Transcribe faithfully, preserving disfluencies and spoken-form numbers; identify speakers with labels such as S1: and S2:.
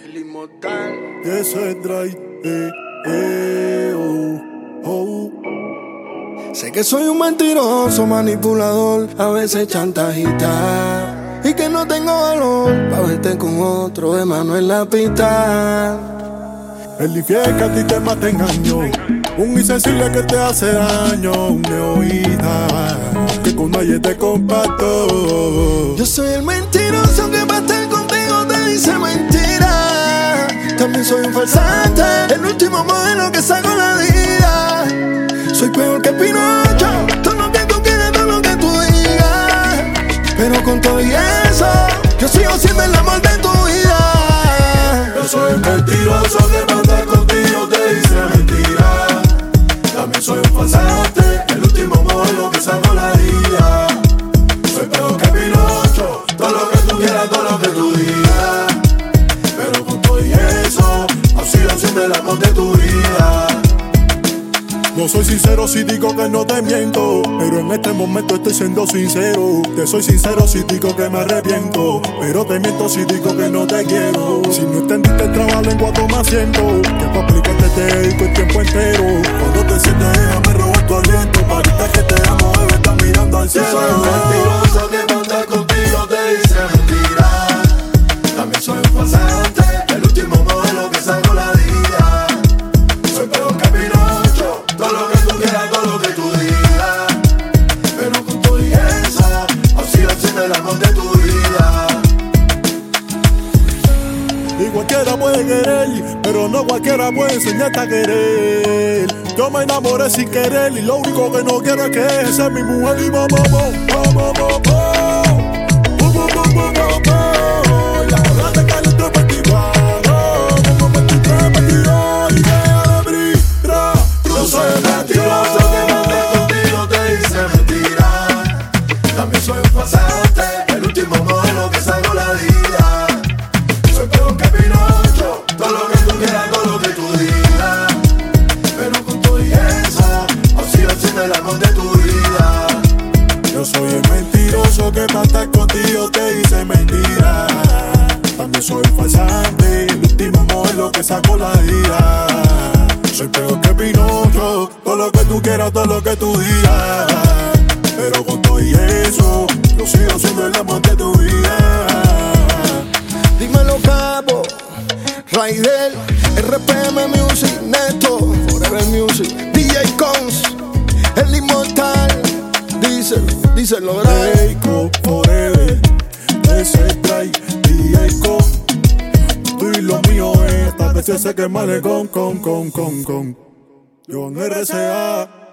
S1: El inmortal.
S2: Eso es dry, eh, eh, oh, oh.
S1: Sé que soy un mentiroso, manipulador, a veces chantajista, y que no tengo valor pa' verte con otro de mano en la pista.
S2: El infiel que a ti te mata engaño, un insensible que te hace daño, un egoísta que con nadie te comparto.
S1: Yo soy el mentiroso que pa' estar contigo te dice mentira. También soy un farsante, el último modelo que saco la vida. Soy peor que Pinocho, todo lo que tú quieres, todo lo que tú digas. Pero con todo y eso, yo sigo siendo el amor de tu vida.
S2: Yo soy el mentiroso que pa' estar contigo te dice mentira. También soy un farsante, el último modelo que saco la vida. Soy peor que Pinocho, todo lo que tú quieras, todo lo que tú digas. Pero con todo y eso, aún sigo siendo el amor de tu vida. No soy sincero si digo que no te miento, pero en este momento estoy siendo sincero. Te soy sincero si digo que me arrepiento, pero te miento si digo que no te quiero. Si no entendiste el trabalengua toma asiento, que pa' explicarte te dedico el tiempo entero. Cuando te sientes déjame robar tu aliento, parita que te amo, bebé, estás mirando al cielo.
S1: Yo soy un mentiroso que pa' estar contigo te dice mentira. También soy un farsante, el último modelo que saco la vida. Soy peor que Pinocho, todo lo que tú quieras, todo lo que tú digas. Pero con todo y eso, aún sigo siendo el amor de tu vida.
S2: Y cualquiera puede querer, pero no cualquiera puede enseñarte a querer. Yo me enamoré sin querer y lo único que no quiero es que sea mi mujer. Y vamos, vamos, vamos, vamos, vamos. La hora de calentar para ti, vamos, para ti, para ti, y deja de brillar.
S1: Yo soy el mentiroso que pa' estar contigo te dice mentira. También soy un farsante, el último modelo que saco la vida. Soy peor que Pinocho, todo lo que tú quieras, todo lo que tú digas. Pero con todo y eso, aún sigo siendo el amor de tu vida.
S2: Yo soy el mentiroso que para estar contigo te dice mentira. También soy farsante, el último modelo que sacó la vida. Soy peor que Pinocho, todo lo que tú quieras, todo lo que tú digas. Pero con todo y eso, yo sigo siendo el amor de tu vida.
S1: Dímelo, capo, Raidel, R P M Music, Neto, Forever Music, D J Cons, el inmortal, Diesel, Diesel lo grave.
S2: Eiko, Forever, ese trae, D J Con. Tú y lo mío es, tal vez se quema de con, con, con, con, con. Yo en R C A.